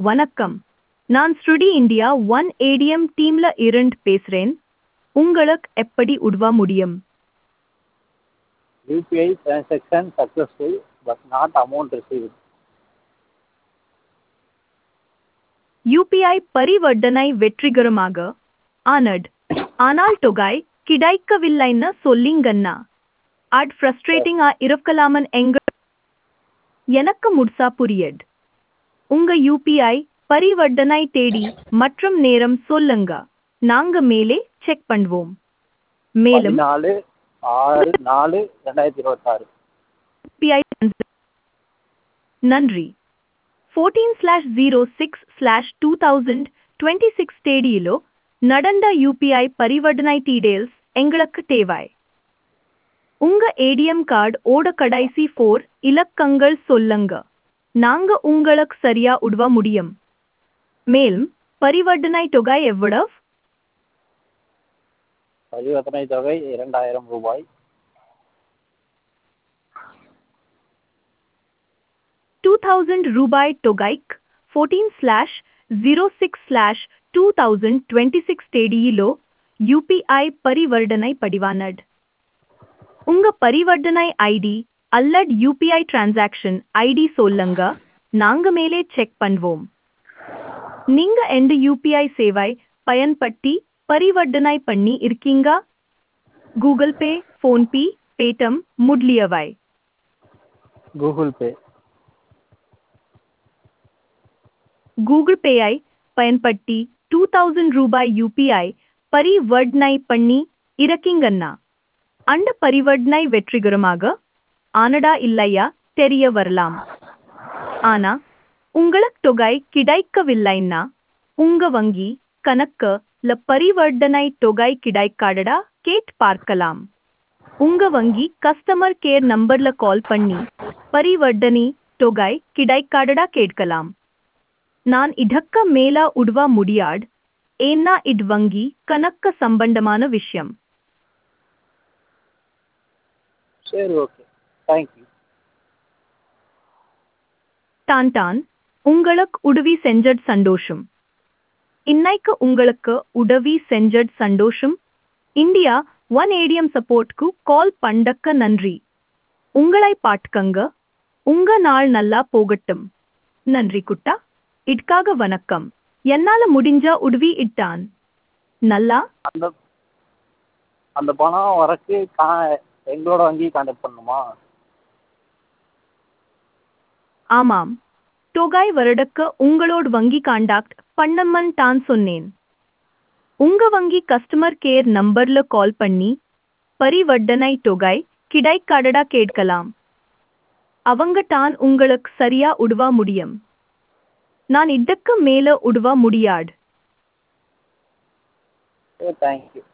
வணக்கம். நான் ஸ்ருடி India one ATM டீம்ல இருந்து பேசுறேன். உங்களுக்கு எப்படி உதவ முடியும்? UPI transaction successful but not amount received. UPI பரிவர்த்தனை வெற்றிகரமாக ஆனது. ஆனால் தொகை கிடைக்கவில்லைன்னு சொல்லிங்கண்ணா. அது ஃப்ரஸ்ட்ரேட்டிங்கா இருக்கலாமன் எனக்கு முழுசா புரியுது. உங்க யூபிஐ பரிவர்த்தனை தேதி மற்றும் நேரம் சொல்லுங்க. நாங்க மேலே செக் பண்ணுவோம். மேலும் 14/6/2026. UPI நன்றி. 14/06/2026 தேதியிலோ நடந்த யூபிஐ பரிவர்த்தனை டீடைல்ஸ் எங்களுக்கு தேவை. உங்க ஏடிஎம் கார்டு ஓட கடைசி 4 இலக்கங்கள் சொல்லுங்க. நாங்க உங்களுக்கு சரியா உதவ முடியும். மேலும் பரிவர்த்தனை தொகை எவ்வளவு? பரிவர்த்தனை தொகை ரூ. 2000. ரூபாய் தொகைக்கு 14/06/2026 தேதியிலோ யூபிஐ பரிவர்த்தனை பதிவானது. உங்க பரிவர்த்தனை ஐடி அல்லது யூபிஐ டிரான்சாக்ஷன் ஐடி சொல்லுங்க. நாங்க மேலே செக் பண்ணுவோம். நீங்க எந்த யூபிஐ சேவை பயன்படுத்தி பரிவர்த்தனை பண்ணி இருக்கீங்க? கூகுள் பே, ஃபோன்பே, பேடிஎம் முதலியவை. Google pay. கூகுள் பேயை பயன்படுத்தி 2000 ரூபாய் யூபிஐ பரிவர்த்தனை பண்ணி இருக்கீங்கண்ணா. அந்த பரிவர்த்தனை வெற்றிகரமாக ஆனதா இல்லையா தெரிய வரலாம். ஆனா உங்களுக்கு தொகை கிடைக்கவில்லைன்னா உங்க வங்கி கணக்குல பரிவர்த்தனை தொகை கிடைக்காததா கேட்டு பார்க்கலாம். உங்க வங்கி கஸ்டமர் கேர் நம்பர்ல கால் பண்ணி பரிவர்த்தனை தொகை கிடைக்காததா கேட்கலாம். நான் இதற்கு மேல உதவ முடியாது. ஏன்னா இது வங்கி கணக்கு சம்பந்தமான விஷயம். சரி, ஓகே. தேங்க்யூ. டான் உங்களுக்கு உதவி செஞ்சது சந்தோஷம். இன்னைக்கு உங்களுக்கு உதவி செஞ்சது சந்தோஷம். இந்தியா ஒன் ஏடிஎம் சப்போர்ட்க்கு கால் பண்ணக்க நன்றி. உங்களை பாட்டுக்கங்க. உங்க நாள் நல்லா போகட்டும். நன்றி குட்டா. இதுக்காக வணக்கம். என்னால முடிஞ்ச உதவி இட்டான். நல்லா அந்த அந்த பணம் வரக்கு எங்களோட வங்கி கான்டாக்ட் பண்ணுமா? ஆமாம். தொகை வரடக்க உங்களோட வங்கி கான்டாக்ட் பண்ணம்மன் தான் சொன்னேன். உங்க வங்கி கஸ்டமர் கேர் நம்பர்ல கால் பண்ணி பரிவர்த்தனை தொகை கிடைக்காததா கேட்கலாம். அவங்க தான் உங்களுக்கு சரியா உதவ முடியும். நான் இதுக்கு மேல உதவ முடியாது. தேங்க்யூ.